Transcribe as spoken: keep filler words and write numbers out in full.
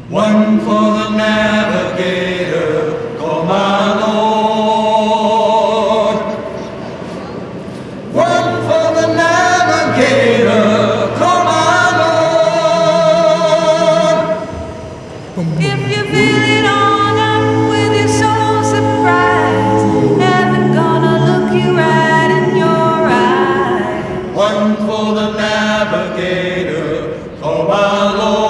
One for the navigator, call my Lord. One for the navigator, call my Lord. If you feel it on up with your soul surprised, heaven gonna look you right in your eye. One for the navigator, call my Lord.